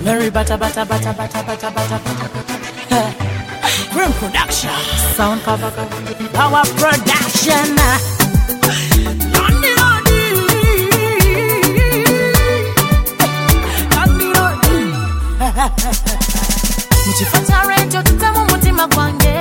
Mary Bata Bata Bata Bata Bata Bata Grim Production Sound cover Power Production Mchifata rejo tutamu mutima kwange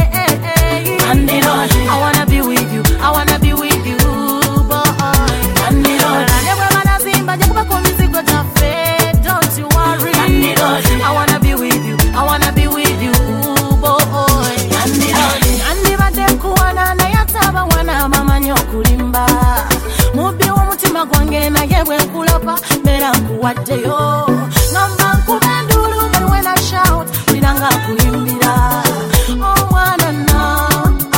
I wanna be with you, I wanna be with you, boy. Never wanna see but you come mizigo tafe, don't you worry. I wanna be with you, I wanna be with you, boy. Andi bade kuwana na yataba wana mama nyokulimba. Mubi wa mutima kwange na yewe kulapa mera kuwateyo. Ngamba kubendulu but when I shout, bidanga kuimbira. Oh wanna know.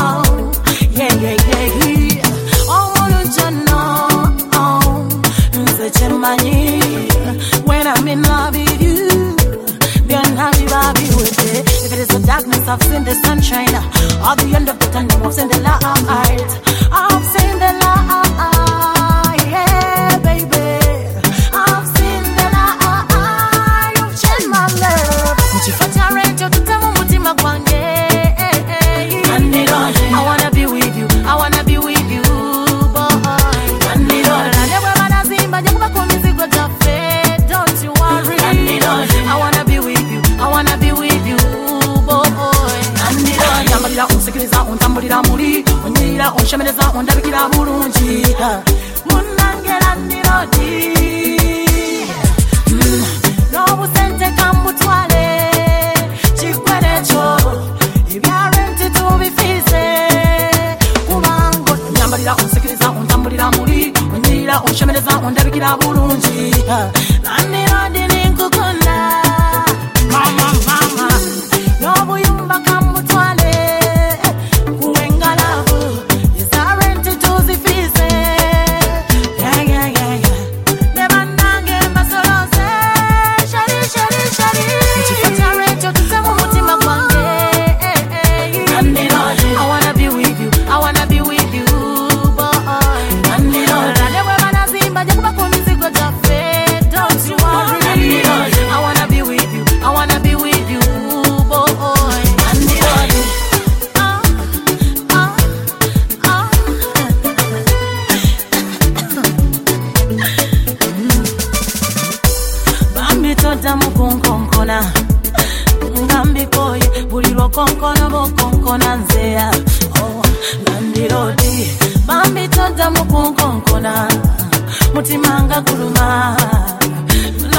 When I'm in love with you, then I'll be with it. If it is the darkness, I've seen the sunshine. At the end of the tunnel, I've seen the light. I've seen the light, yeah, baby. I've seen the light. You've changed my love. Mchifata rejo tutamu mutima kwange. I wanna be with you, I wanna be with you, boy. Don't you worry. I wanna be with you, I wanna be with you, boy. Yambalira unsekiriza untambulira muri onyira onshemereza ondabikira bulungi munangera ndirodi n'obusente kambutwale kikwerecho ibyarente tubifize kubango yambalira unsekiriza untambulira muri onyira onshemereza ondabikira bulungi ndirodi ninkukunda mama mama n'obuyumba kambutwale kuwengalavu izarente tuzifize yeah nebanange mbasolose shari mchifata rejo tutemu mutima kwange I wanna be with you, I wanna be with you, boy. Never wanna see but you come mizigo tafe, don't you worry. I wanna be with you, I wanna be with you, boy. Bambi toda mukunkonkona ngambi koye buliro konkona bokonkona nzeya oh ngandirodi bambi toda mukunkonkona mutimanga kuluma